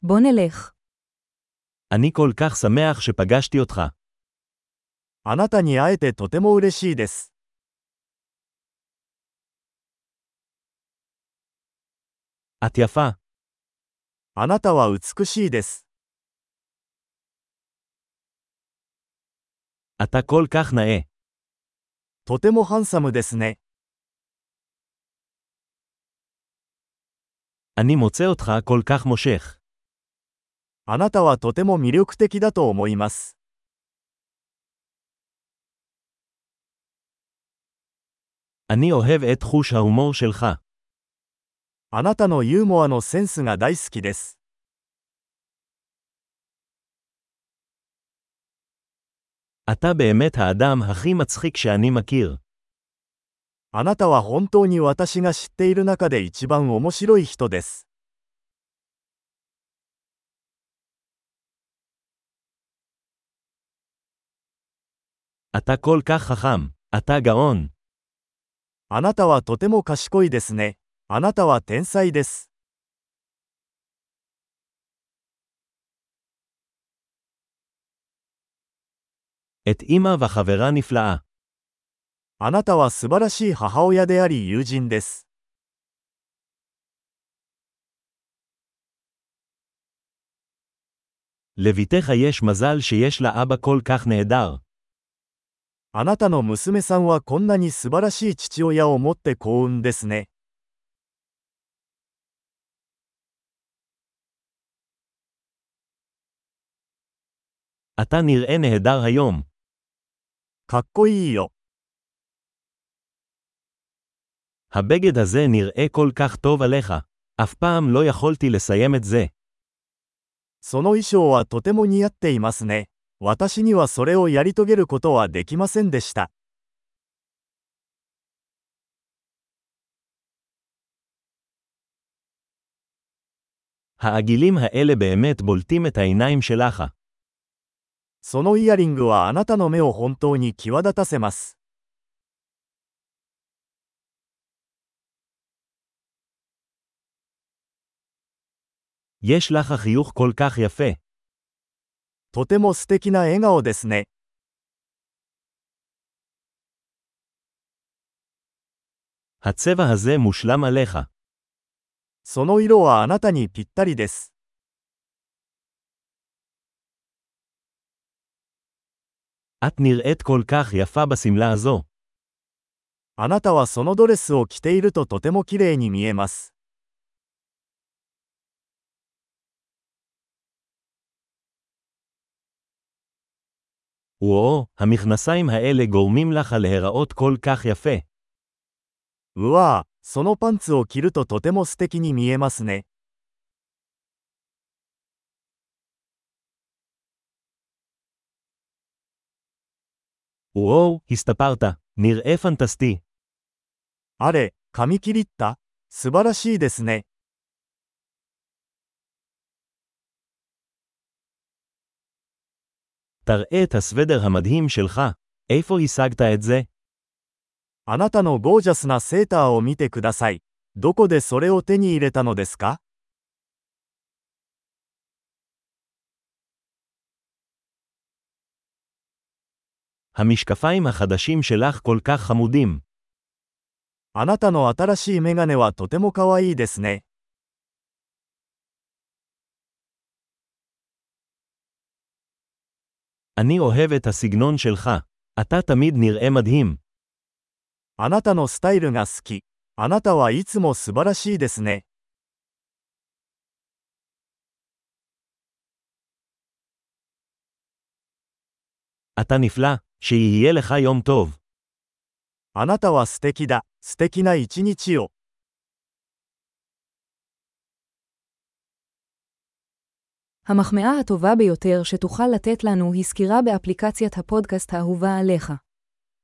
בוא נלך. אני כל כך שמח שפגשתי אותך. あなたに会えてとても嬉しいです。 את יפה. あなたは美しいです。 אתה כל כך נאה. とてもハンサムですね。 אני מוצא אותך כל כך מושך. あなたはとても魅力的だと思います。 אני אוהב את חוש ההומור שלך. あなたのユーモアのセンスが大好きです。 אתה באמת האדם הכי מצחיק שאני מכיר. あなたは本当に私が知っている中で一番面白い人です。 אתה כל כך חכם. אתה גאון. あなたはとても賢いですね。あなたは天才です。 את אמא וחברה נפלאה. あなたは素晴らしい母親であり友人です。 לביתך יש מזל שיש לה אבא כל כך נהדר. あなたの娘さんはこんなに素晴らしい父親を持って幸運ですね。 אתה נראה נהדר היום. かっこいいよ。 הבגד הזה נראה כל כך טוב עליך. אף פעם לא יכולתי לסיים את זה. その衣装はとても似合っていますね。私にはそれをやり遂げることはできませんでした。 העגילים האלה באמת בולטים את העיניים שלך. そのイヤリングはあなたの目を本当に際立たせます。 יש לך חיוך כל כך יפה. とても素敵な笑顔ですね。 הצבע הזה מושלם עליך. その色はあなたにぴったりです。 את נראית כל כך יפה בשמלה הזו. あなたはそのドレスを着ているととても綺麗に見えます。 וואו, המכנסיים האלה גורמים לך להיראות כל כך יפה. うわぁ、そのパンツを着るととても素敵に見えますね。 וואו, הסתפרת. נראה פנטסטי. あれ、髪切りった？素晴らしいですね。 תראה את הסוודר המדהים שלך. איפה השגת את זה? あなたのゴージャスなセーターを見てください。どこでそれを手に入れたのですか？ המשקפיים החדשים שלך כל כך חמודים. あなたの新しいメガネはとてもかわいいですね。 אני אוהב את הסגנון שלך. אתה תמיד נראה מדהים. あなたのスタイルが好き。あなたはいつも素晴らしいですね。 אתה נפלא. שיהיה לך יום טוב. あなたは素敵だ。素敵な一日を。 המחמאה הטובה ביותר שתוכל לתת לנו היא סקירה באפליקציית הפודקאסט האהובה עליך.